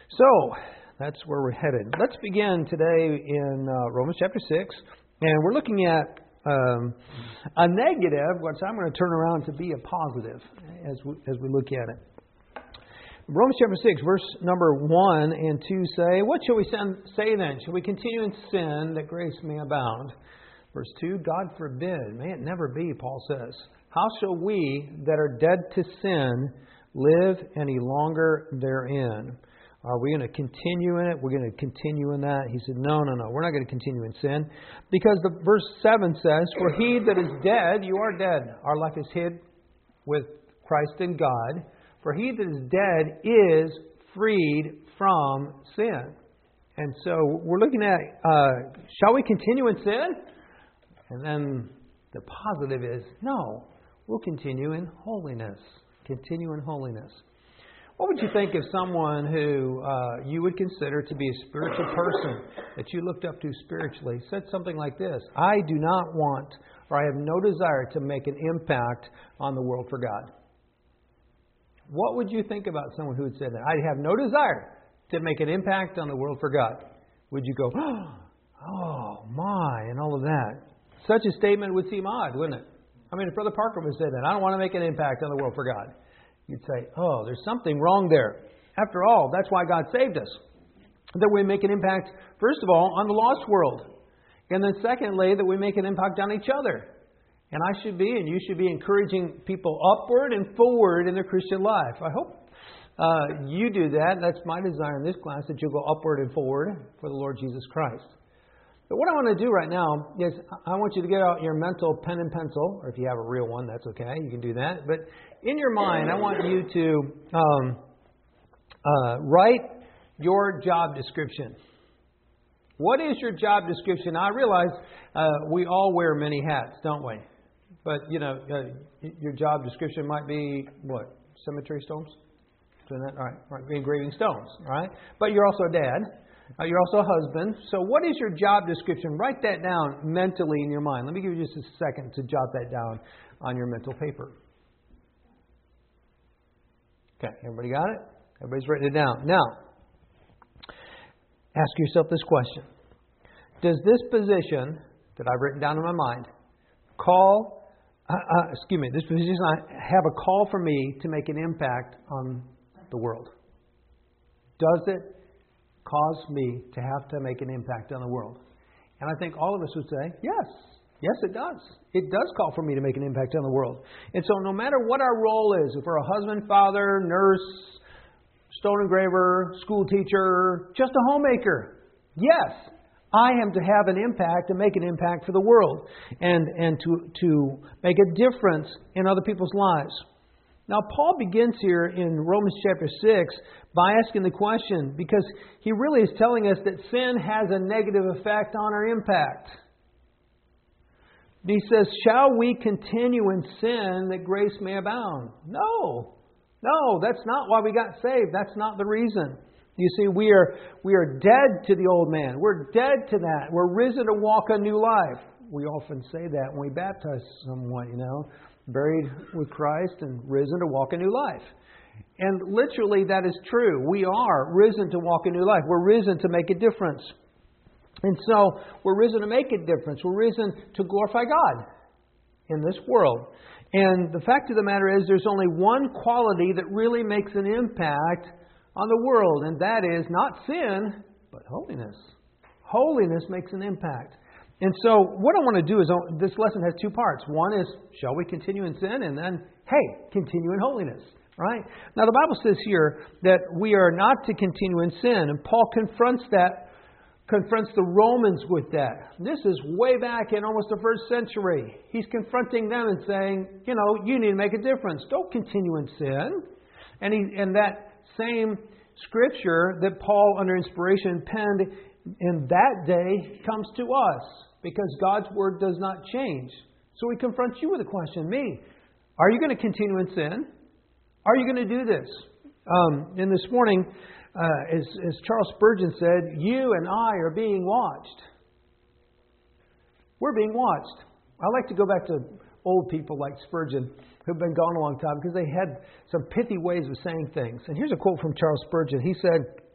So, that's where we're headed. Let's begin today in Romans chapter 6. And we're looking at a negative, which I'm going to turn around to be a positive as we look at it. Romans chapter 6, verse number 1 and 2 say, "What shall we say then? Shall we continue in sin that grace may abound?" Verse 2, "God forbid. May it never be," Paul says. "How shall we that are dead to sin live any longer therein?" Are we going to continue in it? We're going to continue in that? He said, no. We're not going to continue in sin. Because the verse 7 says, "For he that is dead, you are dead. Our life is hid with Christ in God. For he that is dead is freed from sin." And so we're looking at, shall we continue in sin? And then the positive is, no, we'll continue in holiness. Continue in holiness. What would you think if someone who you would consider to be a spiritual person, that you looked up to spiritually, said something like this: "I do not want, or I have no desire to make an impact on the world for God"? What would you think about someone who had said that? "I have no desire to make an impact on the world for God"? Would you go, "Oh my," and all of that? Such a statement would seem odd, wouldn't it? I mean, if Brother Parker would say that, "I don't want to make an impact on the world for God," you'd say, "Oh, there's something wrong there." After all, that's why God saved us. That we make an impact, first of all, on the lost world. And then secondly, that we make an impact on each other. And I should be, and you should be, encouraging people upward and forward in their Christian life. I hope you do that. That's my desire in this class, that you'll go upward and forward for the Lord Jesus Christ. But what I want to do right now is I want you to get out your mental pen and pencil, or if you have a real one, that's okay. You can do that. But in your mind, I want you to write your job description. What is your job description? Now, I realize we all wear many hats, don't we? But, your job description might be, what? Cemetery stones? Doing that? All right. Engraving stones, all right? But you're also a dad. You're also a husband. So what is your job description? Write that down mentally in your mind. Let me give you just a second to jot that down on your mental paper. Okay, everybody got it? Everybody's written it down. Now, ask yourself this question. Does this position that I've written down in my mind this position have a call for me to make an impact on the world? Does it cause me to have to make an impact on the world? And I think all of us would say, yes. Yes, it does. It does call for me to make an impact on the world. And so no matter what our role is, if we're a husband, father, nurse, stone engraver, school teacher, just a homemaker, yes, I am to have an impact and make an impact for the world and to make a difference in other people's lives. Now, Paul begins here in Romans chapter 6 by asking the question, because he really is telling us that sin has a negative effect on our impact. He says, "Shall we continue in sin that grace may abound?" No, that's not why we got saved. That's not the reason. You see, we are dead to the old man. We're dead to that. We're risen to walk a new life. We often say that when we baptize someone, buried with Christ and risen to walk a new life. And literally that is true. We are risen to walk a new life. We're risen to make a difference. And so we're risen to make a difference. We're risen to glorify God in this world. And the fact of the matter is there's only one quality that really makes an impact on the world, and that is not sin, but holiness. Holiness makes an impact. And so what I want to do is, this lesson has two parts. One is, shall we continue in sin? And then, hey, continue in holiness. Right? Now the Bible says here that we are not to continue in sin. And Paul confronts the Romans with that. This is way back in almost the first century. He's confronting them and saying, you need to make a difference. Don't continue in sin. And that same scripture that Paul, under inspiration, penned in that day comes to us, because God's word does not change. So he confronts you with a question, me. Are you going to continue in sin? Are you going to do this? And this morning, as Charles Spurgeon said, you and I are being watched. We're being watched. I like to go back to old people like Spurgeon who've been gone a long time, because they had some pithy ways of saying things. And here's a quote from Charles Spurgeon. He said,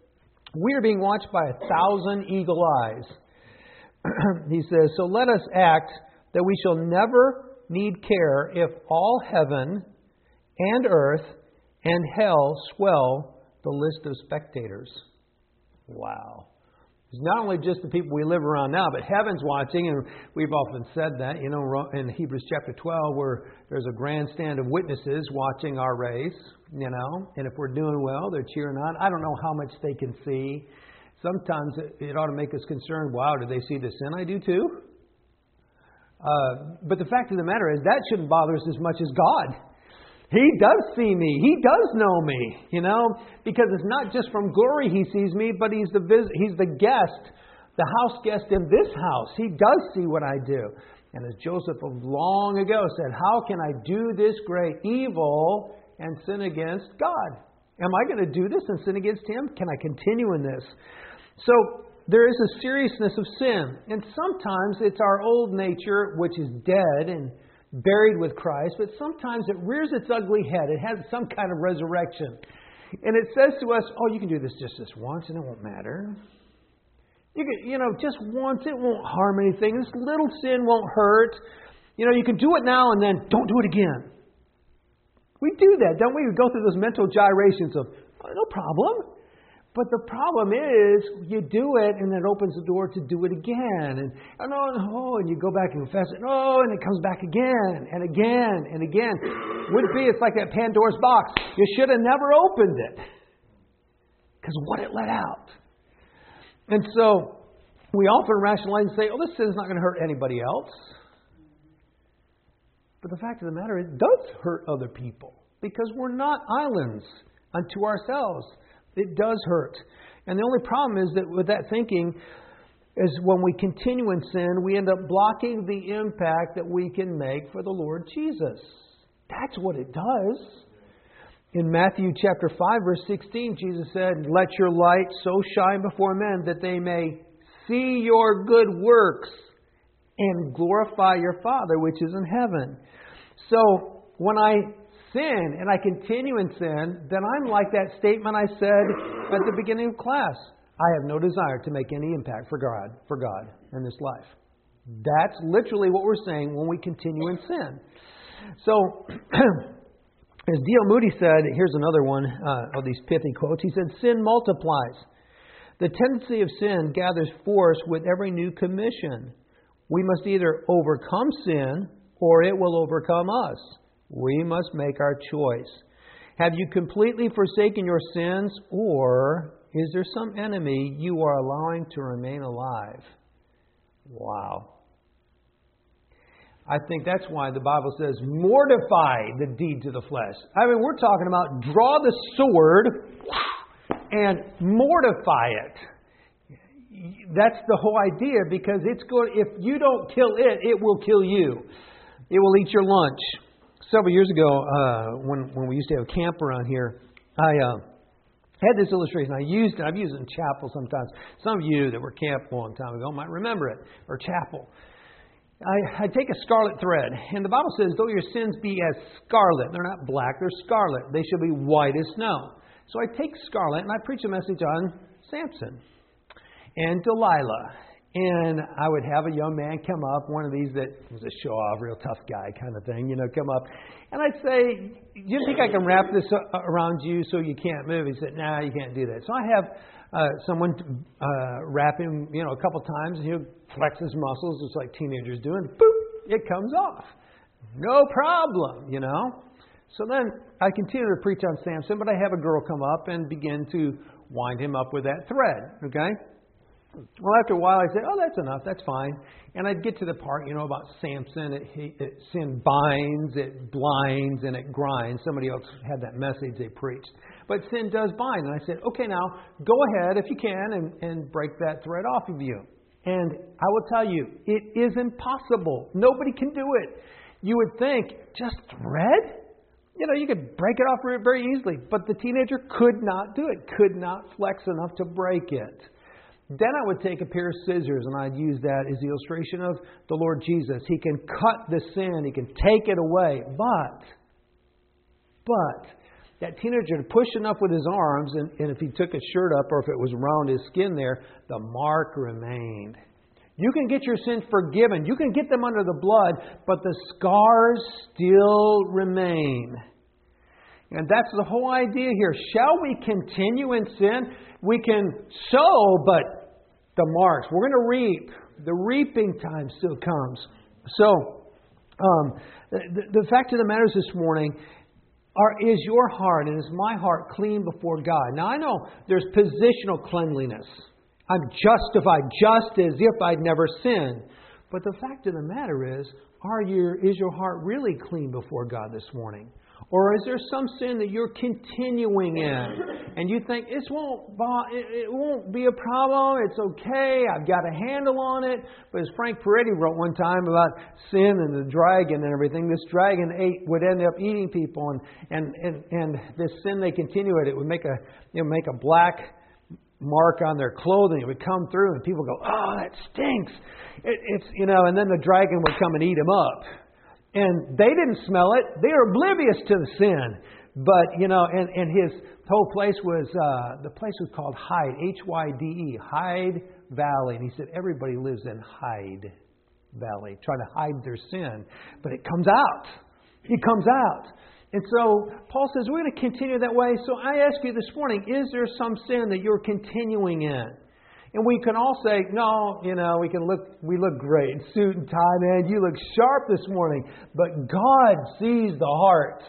We are being watched by 1,000 eagle eyes. He says, so let us act that we shall never need care if all heaven and earth and hell swell the list of spectators. Wow. It's not only just the people we live around now, but heaven's watching, and we've often said that, in Hebrews chapter 12, where there's a grandstand of witnesses watching our race, and if we're doing well, they're cheering on. I don't know how much they can see. Sometimes it ought to make us concerned, wow, do they see the sin I do too? But the fact of the matter is, that shouldn't bother us as much as God. He does see me. He does know me, because it's not just from glory He sees me, but He's the guest, the house guest in this house. He does see what I do. And as Joseph of long ago said, how can I do this great evil and sin against God? Am I going to do this and sin against Him? Can I continue in this? So there is a seriousness of sin. And sometimes it's our old nature, which is dead and buried with Christ, but sometimes it rears its ugly head. It has some kind of resurrection. And it says to us, oh, you can do this just this once and it won't matter. You can, just once, it won't harm anything. This little sin won't hurt. You can do it now and then don't do it again. We do that, don't we? We go through those mental gyrations of, oh, no problem. But the problem is, you do it, and it opens the door to do it again. And you go back and confess it. Oh, and it comes back again, and again, and again. Would be, it's like that Pandora's box. You should have never opened it. Because what it let out. And so, we often rationalize and say, oh, this sin's not going to hurt anybody else. But the fact of the matter is, it does hurt other people. Because we're not islands unto ourselves. It does hurt. And the only problem is that with that thinking is when we continue in sin, we end up blocking the impact that we can make for the Lord Jesus. That's what it does. In Matthew chapter 5, verse 16, Jesus said, let your light so shine before men that they may see your good works and glorify your Father which is in heaven. So when I sin and I continue in sin, then I'm like that statement I said at the beginning of class. I have no desire to make any impact for God in this life. That's literally what we're saying when we continue in sin. So, as D.L. Moody said, here's another one of these pithy quotes. He said, sin multiplies. The tendency of sin gathers force with every new commission. We must either overcome sin or it will overcome us. We must make our choice. Have you completely forsaken your sins, or is there some enemy you are allowing to remain alive? Wow. I think that's why the Bible says, mortify the deeds of the flesh. I mean, we're talking about draw the sword and mortify it. That's the whole idea, because if you don't kill it, it will kill you. It will eat your lunch. Several years ago, when we used to have a camp around here, I had this illustration. I've used it in chapel sometimes. Some of you that were camped a long time ago might remember it, or chapel. I take a scarlet thread, and the Bible says, though your sins be as scarlet, they're not black, they're scarlet. They shall be white as snow. So I take scarlet, and I preach a message on Samson and Delilah. And I would have a young man come up, one of these that was a show-off, real tough guy kind of thing, come up. And I'd say, do you think I can wrap this around you so you can't move? He said, nah, you can't do that. So I have someone wrap him, a couple times, and he'll flex his muscles just like teenagers do, and boop, it comes off. No problem, So then I continue to preach on Samson, but I have a girl come up and begin to wind him up with that thread, okay? Well, after a while, I said, oh, that's enough. That's fine. And I'd get to the part, about Samson. Sin binds, it blinds, and it grinds. Somebody else had that message they preached. But sin does bind. And I said, okay, now, go ahead, if you can, and break that thread off of you. And I will tell you, it is impossible. Nobody can do it. You would think, just thread? You could break it off very easily. But the teenager could not do it, could not flex enough to break it. Then I would take a pair of scissors, and I'd use that as the illustration of the Lord Jesus. He can cut the sin. He can take it away. But that teenager to push enough with his arms, and if he took his shirt up or if it was around his skin there, the mark remained. You can get your sins forgiven. You can get them under the blood, but the scars still remain. And that's the whole idea here. Shall we continue in sin? We can sow, but the marks. We're going to reap. The reaping time still comes. So, the fact of the matter is this morning, is your heart and is my heart clean before God? Now, I know there's positional cleanliness. I'm justified just as if I'd never sinned. But the fact of the matter is your heart really clean before God this morning? Or is there some sin that you're continuing in and you think it won't be a problem, it's okay, I've got a handle on it? But as Frank Peretti wrote one time about sin and the dragon and everything, this dragon would end up eating people, and this sin they continue it would make a black mark on their clothing. It would come through and people go, oh, that stinks. And then the dragon would come and eat them up. And they didn't smell it. They were oblivious to the sin. But, and his whole place was, the place was called Hyde, Hyde, Hyde Valley. And he said, everybody lives in Hyde Valley, trying to hide their sin. But it comes out. It comes out. And so Paul says, we're going to continue that way. So I ask you this morning, is there some sin that you're continuing in? And we can all say, no, we look great. Suit and tie, man. You look sharp this morning. But God sees the heart.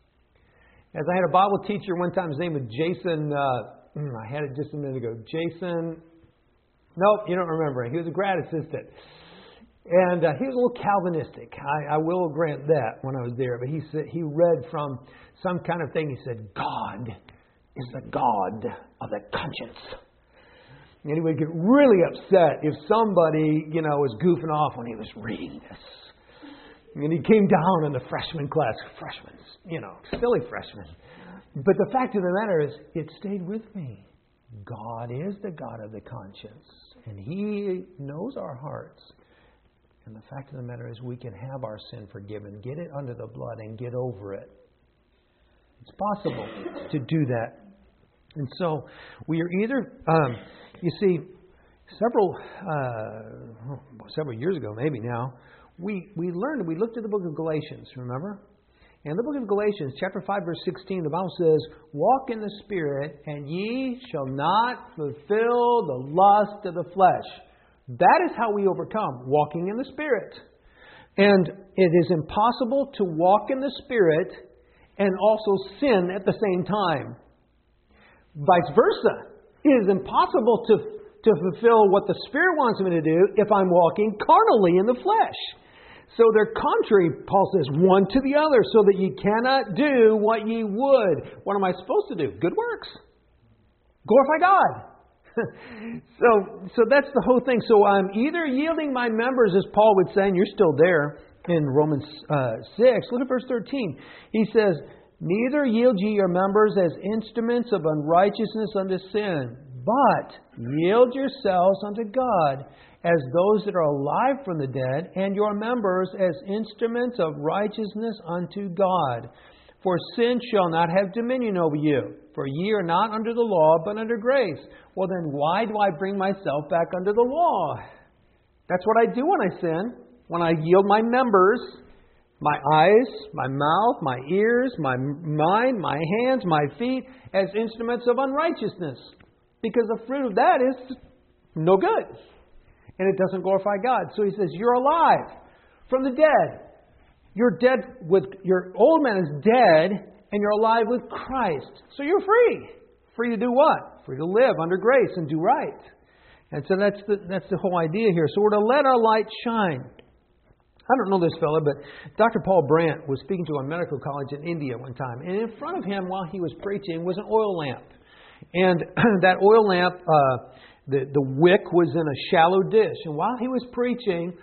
As I had a Bible teacher one time, his name was Jason, I had it just a minute ago. Jason, nope, you don't remember him. He was a grad assistant. And he was a little Calvinistic. I will grant that when I was there. But he said he read from some kind of thing. He said, God is the God of the conscience. And he would get really upset if somebody, was goofing off when he was reading this. And he came down in the freshman class. Freshmen, silly freshmen. But the fact of the matter is, it stayed with me. God is the God of the conscience. And He knows our hearts. And the fact of the matter is, we can have our sin forgiven, get it under the blood, and get over it. It's possible to do that. And so, we are either, you see, several years ago, maybe now, we looked at the book of Galatians, remember? In the book of Galatians, chapter 5, verse 16, the Bible says, walk in the Spirit, and ye shall not fulfill the lust of the flesh. That is how we overcome, walking in the Spirit. And it is impossible to walk in the Spirit and also sin at the same time. Vice versa. It is impossible to fulfill what the Spirit wants me to do if I'm walking carnally in the flesh. So they're contrary, Paul says, one to the other, so that ye cannot do what ye would. What am I supposed to do? Good works. Glorify God. So that's the whole thing. So I'm either yielding my members, as Paul would say, and you're still there in Romans 6. Look at verse 13. He says, neither yield ye your members as instruments of unrighteousness unto sin, but yield yourselves unto God as those that are alive from the dead, and your members as instruments of righteousness unto God. For sin shall not have dominion over you. For ye are not under the law, but under grace. Well, then why do I bring myself back under the law? That's what I do when I sin. When I yield my members, my eyes, my mouth, my ears, my mind, my hands, my feet, as instruments of unrighteousness. Because the fruit of that is no good. And it doesn't glorify God. So he says, you're alive from the dead. You're dead with, your old man is dead, and you're alive with Christ. So you're free. Free to do what? Free to live under grace and do right. And so that's the whole idea here. So we're to let our light shine. I don't know this fellow, but Dr. Paul Brandt was speaking to a medical college in India one time. And in front of him, while he was preaching, was an oil lamp. And that oil lamp, the wick was in a shallow dish. And while he was preaching,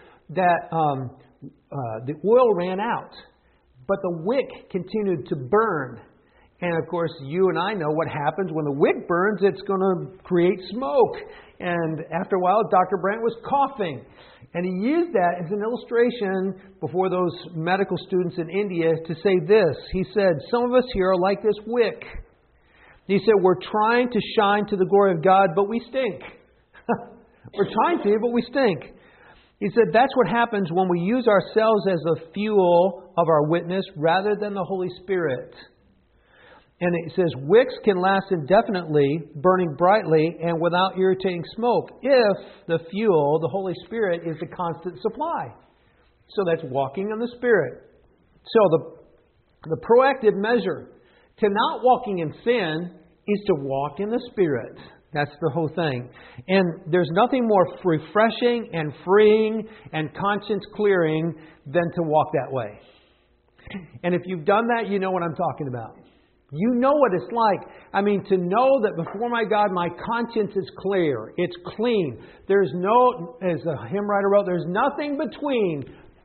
the oil ran out. But the wick continued to burn. And of course, you and I know what happens when the wick burns. It's going to create smoke. And after a while, Dr. Brandt was coughing. And he used that as an illustration before those medical students in India to say this. He said, some of us here are like this wick. He said, we're trying to shine to the glory of God, but we stink. We're trying to, but we stink. He said, that's what happens when we use ourselves as the fuel of our witness rather than the Holy Spirit. And it says, wicks can last indefinitely, burning brightly and without irritating smoke, if the fuel, the Holy Spirit, is the constant supply. So that's walking in the Spirit. So the proactive measure to not walking in sin is to walk in the Spirit. That's the whole thing. And there's nothing more refreshing and freeing and conscience clearing than to walk that way. And if you've done that, you know what I'm talking about. You know what it's like. I mean, to know that before my God, my conscience is clear. It's clean. There's no, as a hymn writer wrote, there's nothing between,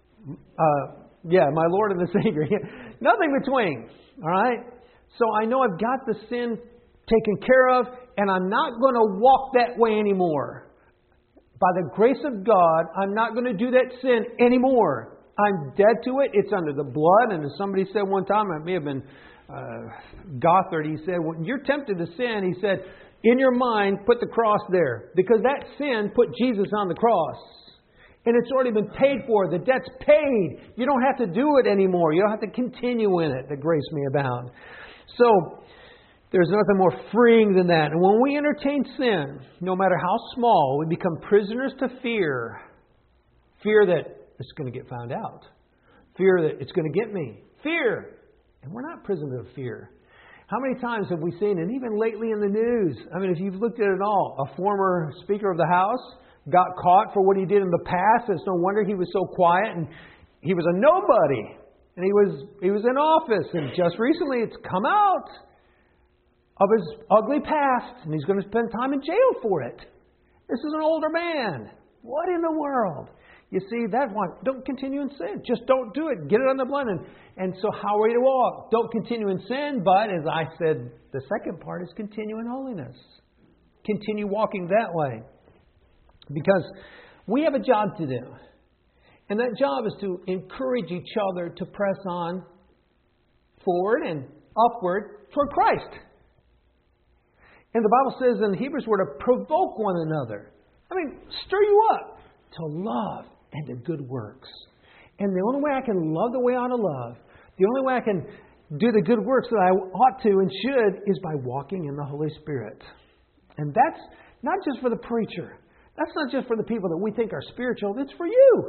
my Lord and the Savior. Nothing between. All right? So I know I've got the sin taken care of, and I'm not going to walk that way anymore. By the grace of God, I'm not going to do that sin anymore. I'm dead to it. It's under the blood. And as somebody said one time, it may have been Gothard, he said, when you're tempted to sin, he said, in your mind, put the cross there. Because that sin put Jesus on the cross. And it's already been paid for. The debt's paid. You don't have to do it anymore. You don't have to continue in it, that grace may abound. So, there's nothing more freeing than that. And when we entertain sin, no matter how small, we become prisoners to fear. Fear that it's going to get found out. Fear that it's going to get me. Fear. And we're not prisoners of fear. How many times have we seen, and even lately in the news, I mean, if you've looked at it all, a former Speaker of the House got caught for what he did in the past. It's no wonder he was so quiet, and he was a nobody. And he was in office, and just recently it's come out of his ugly past, and he's going to spend time in jail for it. This is an older man. What in the world? You see, that one, don't continue in sin. Just don't do it. Get it on the blood. And so how are we to walk? Don't continue in sin, but as I said, the second part is continue in holiness. Continue walking that way. Because we have a job to do. And that job is to encourage each other to press on forward and upward toward Christ. And the Bible says in Hebrews we're to provoke one another. I mean, stir you up to love and to good works. And the only way I can love the way I ought to love, the only way I can do the good works that I ought to and should, is by walking in the Holy Spirit. And that's not just for the preacher. That's not just for the people that we think are spiritual. It's for you.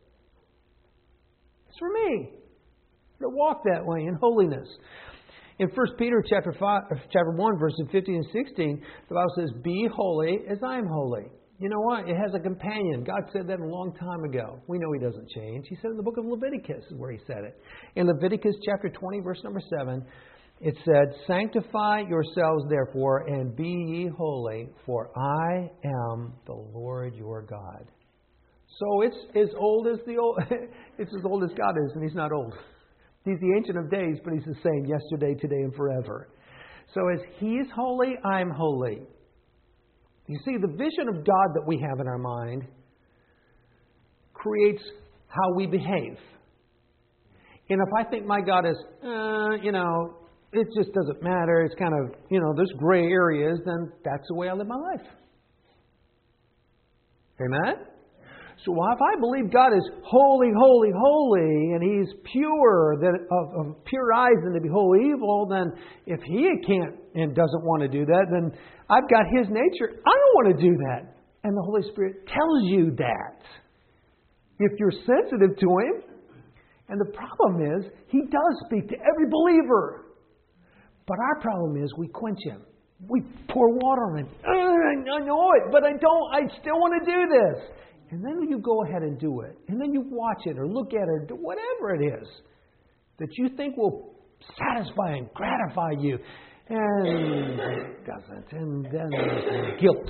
It's for me to walk that way in holiness. In 1 Peter chapter 1, verses 15 and 16, the Bible says, be holy as I am holy. You know what? It has a companion. God said that a long time ago. We know He doesn't change. He said in the book of Leviticus is where He said it. In Leviticus chapter 20, verse number 7, it said, sanctify yourselves therefore and be ye holy, for I am the Lord your God. So it's as old as it's as old as God is, and He's not old. He's the Ancient of Days, but He's the same yesterday, today, and forever. So as He is holy, I'm holy. You see, the vision of God that we have in our mind creates how we behave. And if I think my God is, it just doesn't matter, it's kind of, there's gray areas, then that's the way I live my life. Amen? So if I believe God is holy, holy, holy, and He's pure, that of pure eyes and to behold evil, then if He can't and doesn't want to do that, then I've got His nature. I don't want to do that. And the Holy Spirit tells you that. If you're sensitive to Him. And the problem is, He does speak to every believer. But our problem is we quench Him. We pour water on Him. I know it, but I still want to do this. And then you go ahead and do it. And then you watch it or look at it or do whatever it is that you think will satisfy and gratify you. And it doesn't. And then there's guilt.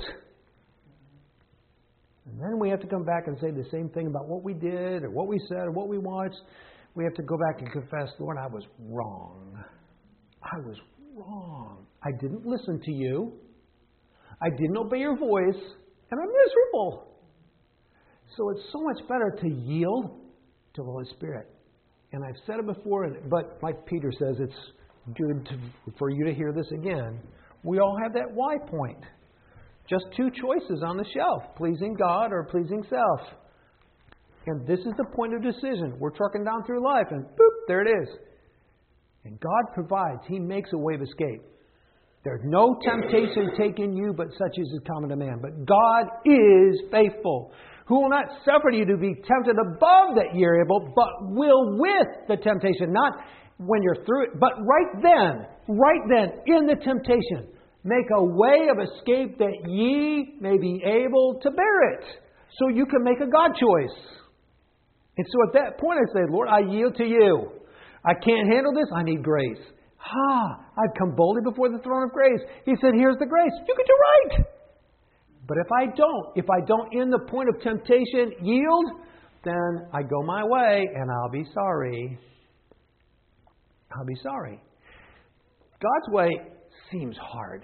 And then we have to come back and say the same thing about what we did or what we said or what we watched. We have to go back and confess, Lord, I was wrong. I was wrong. I didn't listen to you. I didn't obey your voice, and I'm miserable. So it's so much better to yield to the Holy Spirit. And I've said it before, but like Peter says, it's good for you to hear this again. We all have that why point. Just two choices on the shelf, pleasing God or pleasing self. And this is the point of decision. We're trucking down through life and boop, there it is. And God provides. He makes a way of escape. There's no temptation taken you, but such as is common to man. But God is faithful, who will not suffer you to be tempted above that you're able, but will with the temptation, not when you're through it, but right then, in the temptation, make a way of escape that ye may be able to bear it. So you can make a God choice. And so at that point I say, Lord, I yield to you. I can't handle this. I need grace. I've come boldly before the throne of grace. He said, here's the grace. You can do right. But if I don't in the point of temptation yield, then I go my way and I'll be sorry. I'll be sorry. God's way seems hard.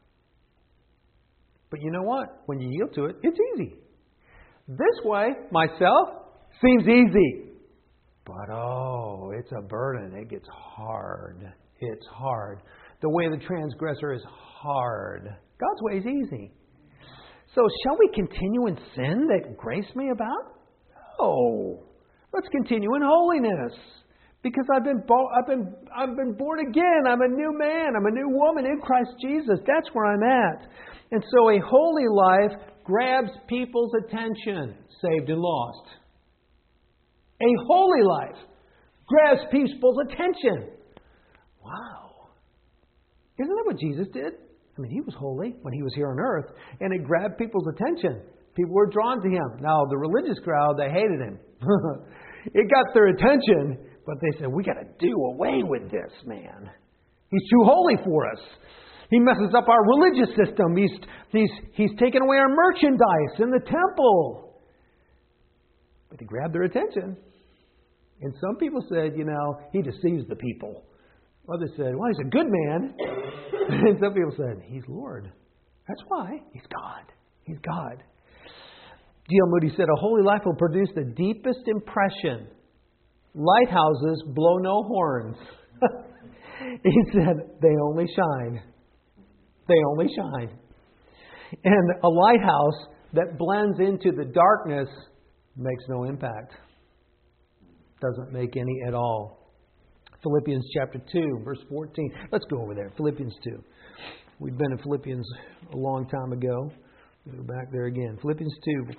But you know what? When you yield to it, it's easy. This way, myself, seems easy. But it's a burden. It gets hard. It's hard. The way of the transgressor is hard. God's way is easy. So shall we continue in sin that grace may abound? No. Let's continue in holiness. Because I've been born again. I'm a new man. I'm a new woman in Christ Jesus. That's where I'm at. And so a holy life grabs people's attention, saved and lost. A holy life grabs people's attention. Wow. Isn't that what Jesus did? I mean, He was holy when He was here on earth, and it grabbed people's attention. People were drawn to Him. Now, the religious crowd, they hated Him. It got their attention, but they said, we got to do away with this man. He's too holy for us. He messes up our religious system. He's taken away our merchandise in the temple. But He grabbed their attention. And some people said, He deceives the people. Others said, well, He's a good man. And some people said, He's Lord. That's why. He's God. He's God. D.L. Moody said, a holy life will produce the deepest impression. Lighthouses blow no horns. He said, they only shine. They only shine. And a lighthouse that blends into the darkness makes no impact. Doesn't make any at all. Philippians chapter 2, verse 14. Let's go over there. Philippians 2. We've been in Philippians a long time ago. We'll go back there again. Philippians 2.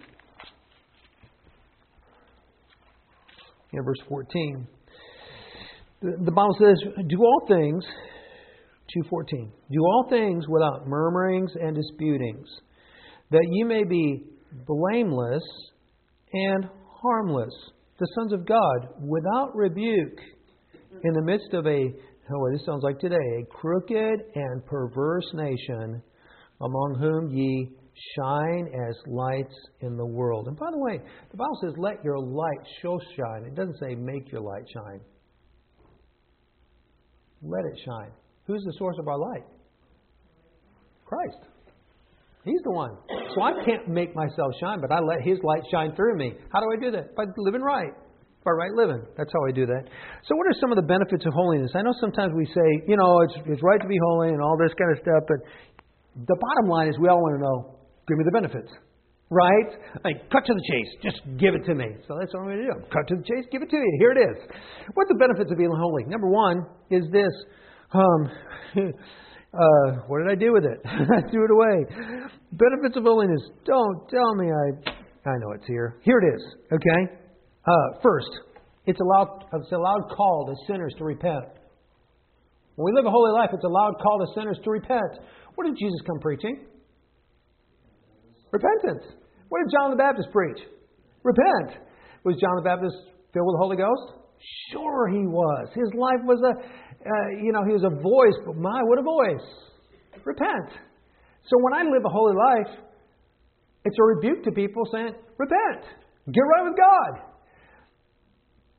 Verse 14. The Bible says, do all things, 2:14. Do all things without murmurings and disputings, that you may be blameless and harmless, the sons of God, without rebuke, in the midst of this sounds like today, a crooked and perverse nation, among whom ye shine as lights in the world. And by the way, the Bible says, let your light so shine. It doesn't say make your light shine. Let it shine. Who's the source of our light? Christ. He's the one. So I can't make myself shine, but I let His light shine through me. How do I do that? By living right. By right living. That's how I do that. So what are some of the benefits of holiness? I know sometimes we say, it's right to be holy and all this kind of stuff, but the bottom line is we all want to know, give me the benefits. Right? Like, cut to the chase. Just give it to me. So that's what I'm going to do. Cut to the chase, give it to you. Here it is. What are the benefits of being holy? Number one is this. What did I do with it? I threw it away. Benefits of holiness. Don't tell me I know it's here. Here it is. Okay? First, it's a loud call to sinners to repent. When we live a holy life, it's a loud call to sinners to repent. What did Jesus come preaching? Repentance. What did John the Baptist preach? Repent. Was John the Baptist filled with the Holy Ghost? Sure he was. His life was he was a voice, but what a voice. Repent. So when I live a holy life, it's a rebuke to people saying, repent. Get right with God.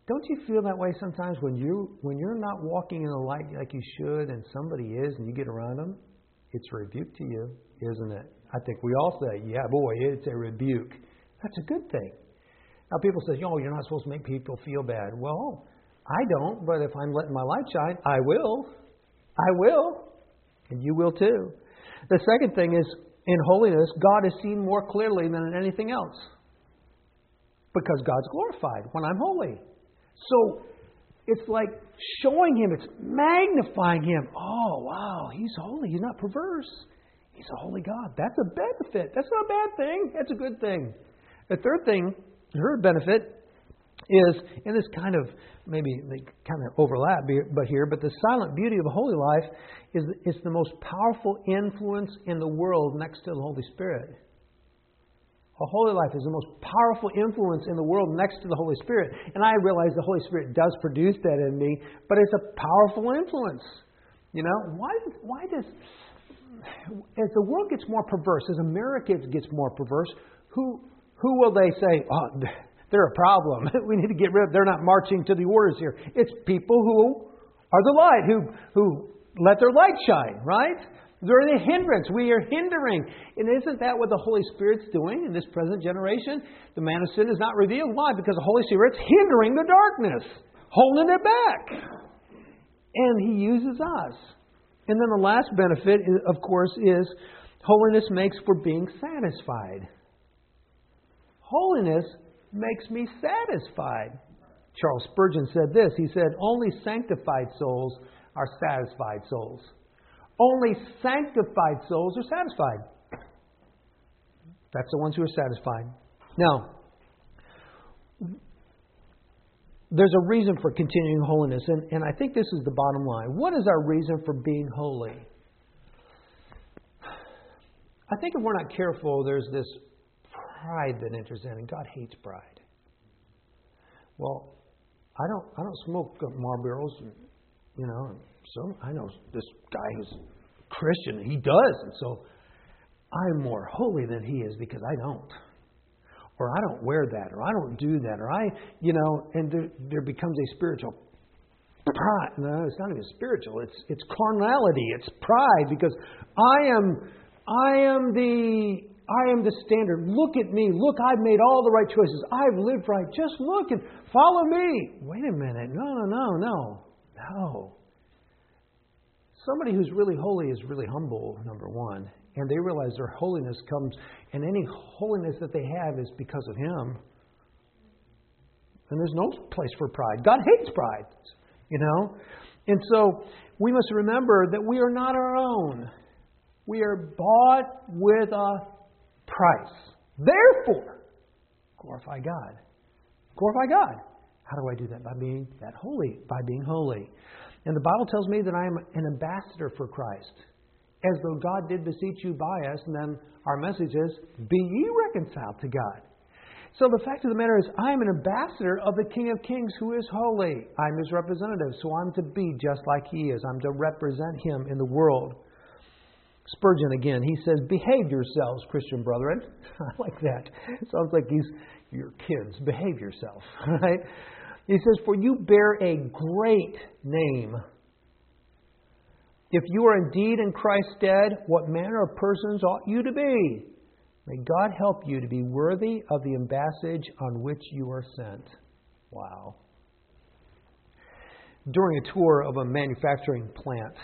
Don't you feel that way sometimes when you're not walking in the light like you should and somebody is and you get around them? It's a rebuke to you, isn't it? I think we all say, yeah, boy, it's a rebuke. That's a good thing. Now people say, oh, you're not supposed to make people feel bad. Well, I don't, but if I'm letting my light shine, I will. I will. And you will too. The second thing is, in holiness, God is seen more clearly than in anything else. Because God's glorified when I'm holy. So it's like showing Him, it's magnifying Him. Oh, wow, He's holy. He's not perverse. He's a holy God. That's a benefit. That's not a bad thing. That's a good thing. The third thing, the third benefit is, and this kind of, maybe they kind of overlap but the silent beauty of a holy life is the most powerful influence in the world next to the Holy Spirit. A holy life is the most powerful influence in the world next to the Holy Spirit. And I realize the Holy Spirit does produce that in me, but it's a powerful influence. You know, why does, as the world gets more perverse, as America gets more perverse, who will they say, oh, they're a problem. We need to get rid of. They're not marching to the orders here. It's people who are the light, who let their light shine, right? They're the hindrance. We are hindering. And isn't that what the Holy Spirit's doing in this present generation? The man of sin is not revealed. Why? Because the Holy Spirit's hindering the darkness, holding it back. And He uses us. And then the last benefit, of course, is holiness makes for being satisfied. Holiness makes me satisfied. Charles Spurgeon said this. He said, only sanctified souls are satisfied souls. Only sanctified souls are satisfied. That's the ones who are satisfied. Now, there's a reason for continuing holiness, and I think this is the bottom line. What is our reason for being holy? I think if we're not careful, there's this pride that enters in, and God hates pride. Well, I don't smoke Marlboros, you know. So I know this guy who's Christian, and he does, and so I'm more holy than he is because I don't. Or I don't wear that, or I don't do that, or and there becomes a spiritual pride. No, it's not even spiritual. It's carnality. It's pride because I am the standard. Look at me. Look, I've made all the right choices. I've lived right. Just look and follow me. Wait a minute. No. Somebody who's really holy is really humble, number one. And they realize their holiness comes, and any holiness that they have is because of Him. And there's no place for pride. God hates pride, you know. And so we must remember that we are not our own. We are bought with a price. Therefore, glorify God. Glorify God. How do I do that? By being that holy. By being holy. And the Bible tells me that I am an ambassador for Christ. As though God did beseech you by us. And then our message is, be ye reconciled to God. So the fact of the matter is, I am an ambassador of the King of Kings who is holy. I'm His representative. So I'm to be just like He is. I'm to represent Him in the world. Spurgeon again, he says, behave yourselves, Christian brethren. I like that. It sounds like he's your kids. Behave yourself. Right? He says, for you bear a great name. If you are indeed in Christ's stead, what manner of persons ought you to be? May God help you to be worthy of the embassage on which you are sent. Wow. During a tour of a manufacturing plant,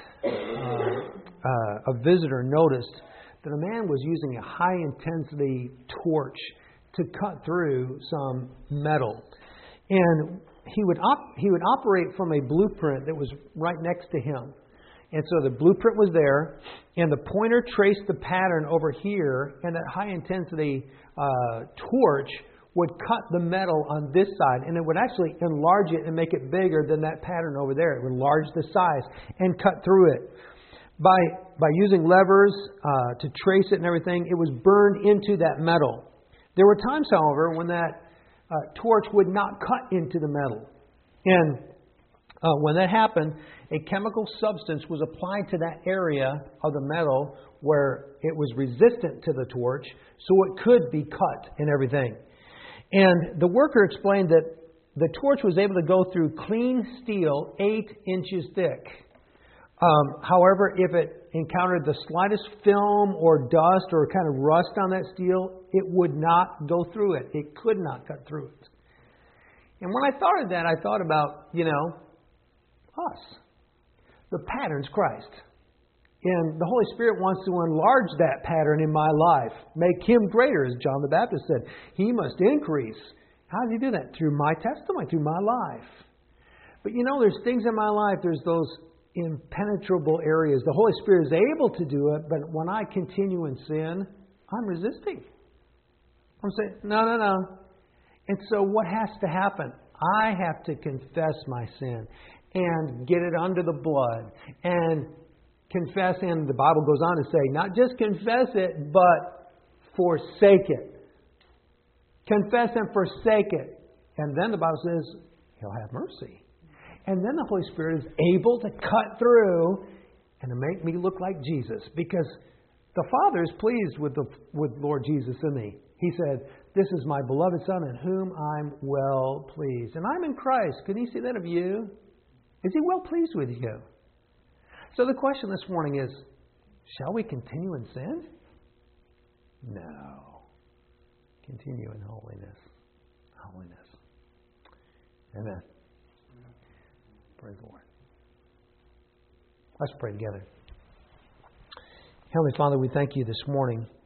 a visitor noticed that a man was using a high-intensity torch to cut through some metal. And he would operate from a blueprint that was right next to him. And so the blueprint was there, and the pointer traced the pattern over here, and that high-intensity torch would cut the metal on this side, and it would actually enlarge it and make it bigger than that pattern over there. It would enlarge the size and cut through it. By using levers to trace it and everything, it was burned into that metal. There were times, however, when that torch would not cut into the metal. And when that happened, a chemical substance was applied to that area of the metal where it was resistant to the torch, so it could be cut and everything. And the worker explained that the torch was able to go through clean steel 8 inches thick. However, if it encountered the slightest film or dust or kind of rust on that steel, it would not go through it. It could not cut through it. And when I thought of that, I thought about, us. The pattern's Christ. And the Holy Spirit wants to enlarge that pattern in my life. Make Him greater, as John the Baptist said. He must increase. How does He do that? Through my testimony, through my life. But there's things in my life, there's those impenetrable areas. The Holy Spirit is able to do it, but when I continue in sin, I'm resisting. I'm saying, no. And so what has to happen? I have to confess my sin and get it under the blood and confess, and the Bible goes on to say, not just confess it, but forsake it. Confess and forsake it. And then the Bible says, He'll have mercy. And then the Holy Spirit is able to cut through and to make me look like Jesus. Because the Father is pleased with Lord Jesus in me. He said, this is my beloved Son in whom I'm well pleased. And I'm in Christ. Can He say that of you? Is He well pleased with you? So the question this morning is, shall we continue in sin? No. Continue in holiness. Holiness. Amen. Praise the Lord. Let's pray together. Heavenly Father, we thank You this morning